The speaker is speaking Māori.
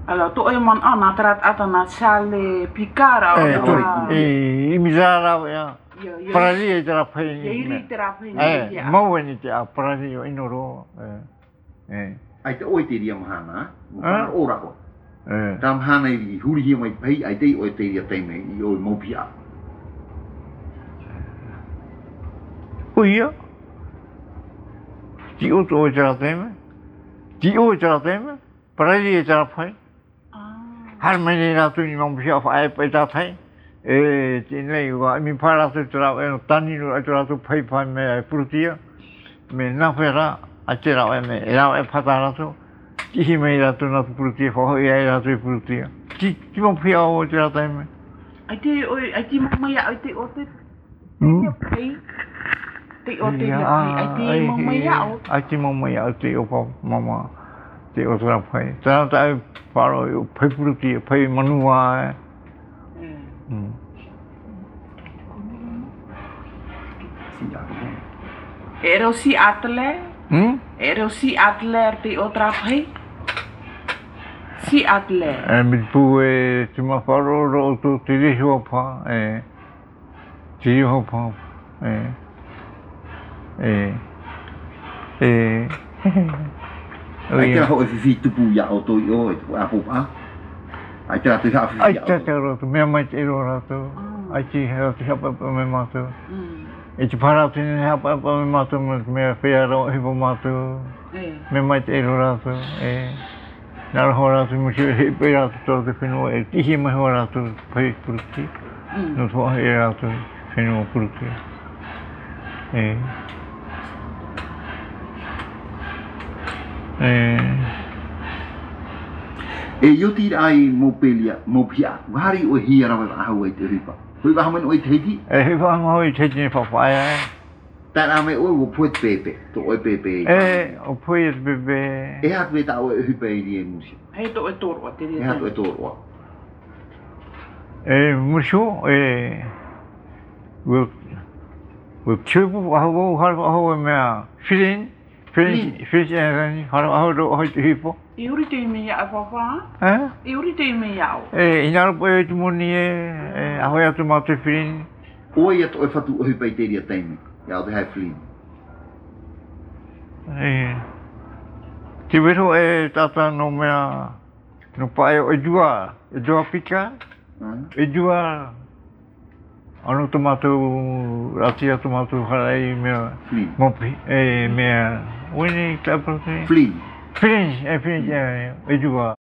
Alors, tu ai man ana terat atana sale picara o e mizara ya parali e tera pai iri terapi mau ni te a parali o inoro ai te oi te ria mahana mo ora ko tam hana i huri hi mai pai ai te oi te ria te me i o mo pia Uia. Ti o to tera teme. Ti o tera teme. Parali e tera pai. Har meni na tu ni mo pia fa ai pai ta thai. Ti nei wa mi para tu tera e tani no tera tu pai pai me ai prutia. Me na fera a tera me era e patara tu. Ti hi me ra tu na prutia fo e ai ra tu prutia. Ti mo pia o tera teme. Ai ti mo mai ai te o te pai. Te o te ai ti mo mai au. Ai ti mo mai au te o pa mama. Te o tera pai. Tera tai paro o pai prutia pai manua. Ero si atle? Ero si atle te o tera pai? Si atle. Mi pu e te mawharo ro tu te rihua pa. Te rihua pa. ai te ho e fifi tupu ya o to yo e a popa ai te atu ha fifi ai te ro tu me mai te ro ra tu ai te he te hapa pa me ma tu e te para te ne hapa pa me ma tu me fea ro he pa ma tu me mai te ro ra tu na ro ra tu mo he pe ra tu te fino e ti hi me ho ra tu pai pruti no to he ra tu fino pruti e yo ti ai mo pelia mo pia hari o hi ra wa ha te ripa hui ba men oi te ti he ba mo oi te ni fa fa ta na me o puet pepe to oi pepe o puet pepe e ha pe ta o hui pe di musi Hei to e toro te ria. e ha to e toro musu we chubu how me feeling how do I hipo I uri te me ya papa? I uri te me ya. Ina po e tumoni a hoia tu ma te feeling oi e to e fatu hui pe te ria taimi ya o te hai feeling Ti vero e tata no mea no pai o jua pika e jua ano tomato ratia tomato harai mea mopi mea wini klaprote Flea e jua